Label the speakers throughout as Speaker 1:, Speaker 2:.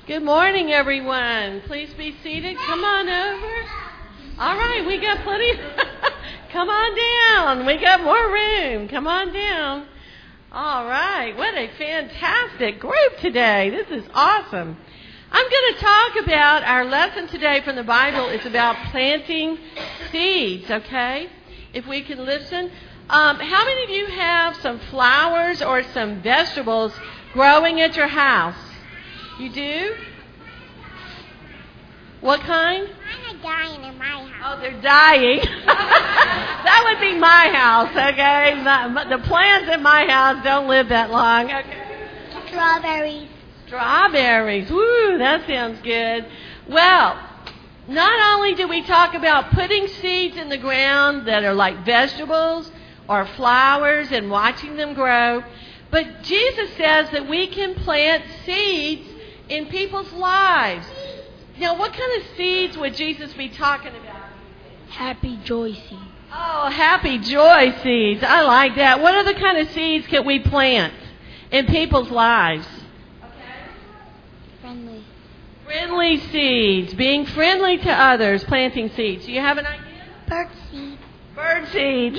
Speaker 1: Good morning, everyone. Please be seated. Come on over. All right, we got plenty. Come on down. We got more room. Come on down. All right. What a fantastic group today. This is awesome. I'm going to talk about our lesson today from the Bible. It's about planting seeds, okay? If we can listen. How many of you have some flowers or some vegetables growing at your house? You do? What kind?
Speaker 2: Mine are dying in my house.
Speaker 1: Oh, they're dying. That would be my house, okay? The plants in my house don't live that long. Okay.
Speaker 2: Strawberries.
Speaker 1: Strawberries. Woo, that sounds good. Well, not only do we talk about putting seeds in the ground that are like vegetables or flowers and watching them grow, but Jesus says that we can plant seeds in people's lives. Now, what kind of seeds would Jesus be talking about?
Speaker 2: Happy joy seeds.
Speaker 1: Oh, happy joy seeds. I like that. What other kind of seeds can we plant in people's lives?
Speaker 2: Friendly.
Speaker 1: Friendly seeds. Being friendly to others, planting seeds. Do you have an idea?
Speaker 2: Bird seed.
Speaker 1: Bird seeds.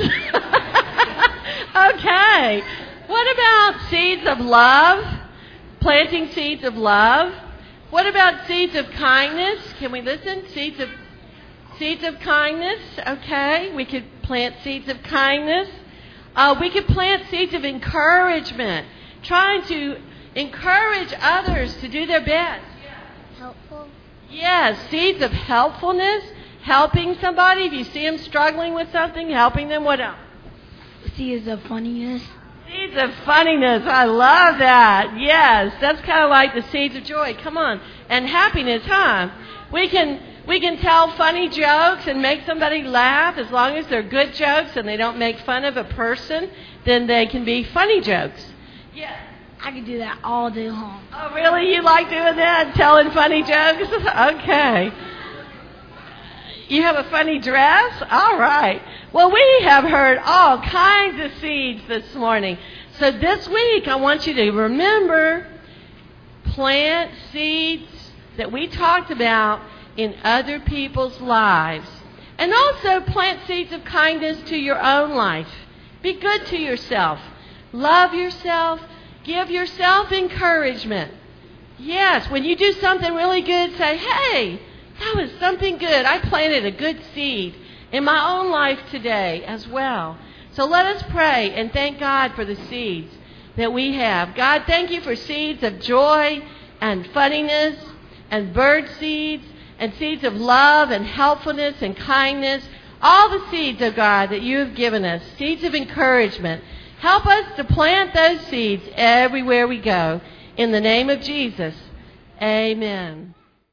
Speaker 1: Okay. What about seeds of love? Planting seeds of love. What about seeds of kindness? Can we listen? Seeds of kindness. Okay. We could plant seeds of kindness. We could plant seeds of encouragement. Trying to encourage others to do their best.
Speaker 2: Helpful.
Speaker 1: Yes. Seeds of helpfulness. Helping somebody. If you see them struggling with something, helping them. What else?
Speaker 2: Seeds of funniness.
Speaker 1: Seeds of funniness. I love that. Yes, that's kind of like the seeds of joy. Come on. And happiness, huh? We can tell funny jokes and make somebody laugh as long as they're good jokes and they don't make fun of a person, then they can be funny jokes. Yes.
Speaker 2: I can do that all day long.
Speaker 1: Oh, really? You like doing that? Telling funny jokes? Okay. You have a funny dress? All right. Well, we have heard all kinds of seeds this morning. So this week, I want you to remember, plant seeds that we talked about in other people's lives. And also plant seeds of kindness to your own life. Be good to yourself. Love yourself. Give yourself encouragement. Yes, when you do something really good, say, hey, that was something good. I planted a good seed in my own life today as well. So let us pray and thank God for the seeds that we have. God, thank you for seeds of joy and funniness and bird seeds and seeds of love and helpfulness and kindness. All the seeds, oh God, that you have given us. Seeds of encouragement. Help us to plant those seeds everywhere we go. In the name of Jesus, amen.